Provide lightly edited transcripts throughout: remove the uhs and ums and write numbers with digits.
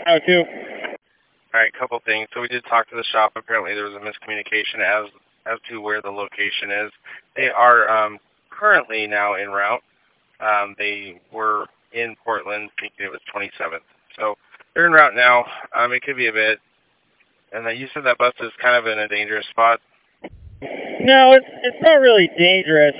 How to? All right, couple things. So we did talk to the shop. Apparently there was a miscommunication as to where the location is. They are currently now en route. They were in Portland, thinking it was 27th. So they're en route now. It could be a bit. And you said that bus is kind of in a dangerous spot. No, it's not really dangerous.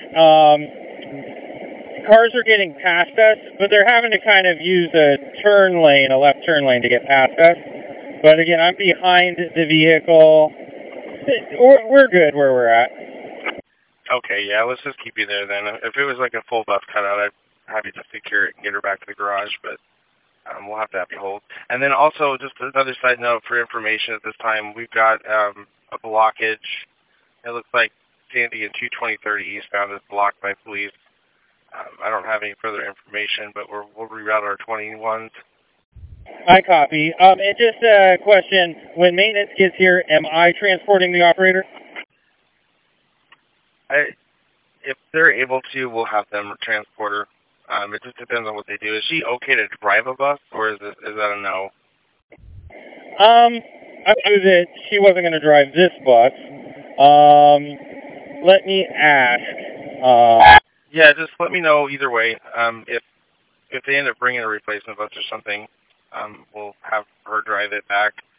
Cars are getting past us, but they're having to kind of use a left turn lane to get past us. But again, I'm behind the vehicle. We're good where we're at. Okay, yeah, let's just keep you there then. If it was like a full bus cutout, I'd have you to secure it and get her back to the garage, but we'll have to have you hold. And then also, just another side note for information at this time, we've got a blockage. It looks like Sandy and 22030 eastbound is blocked by police. I don't have any further information, but we'll reroute our 21s. I copy. And just a question, when maintenance gets here, am I transporting the operator? If they're able to, we'll have them transport her. It just depends on what they do. Is she okay to drive a bus, or is that a no? I knew that she wasn't going to drive this bus. Let me ask. Yeah, just let me know either way. If they end up bringing a replacement bus or something, we'll have her drive it back.